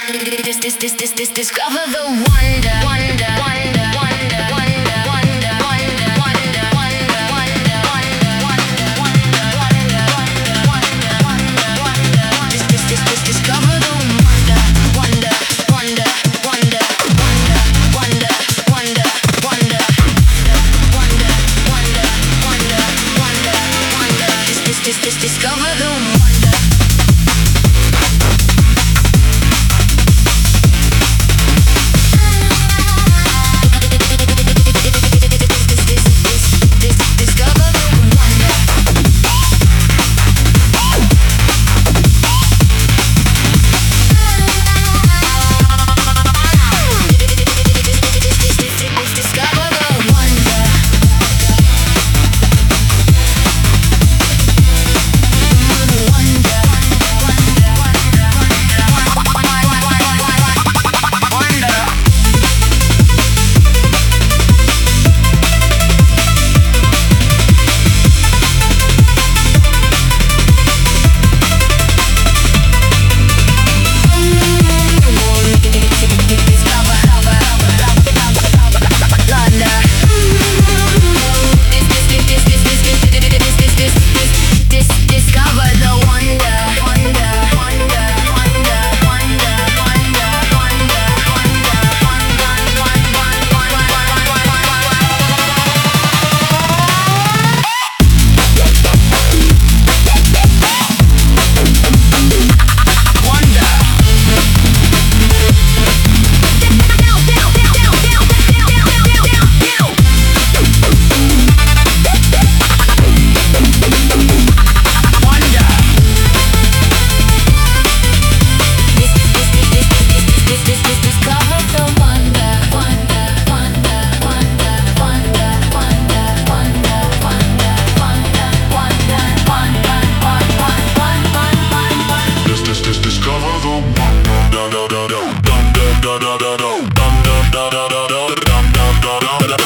Discover the wonder, wonder, wonder, wonder, wonder, wonder, wonder, wonder, wonder, wonder, wonder, wonder, wonder, discover the wonder, wonder, wonder, wonder, wonder, wonder, wonder, wonder, discover the wonder. Da da da da da da da da da da da da da da da da da da da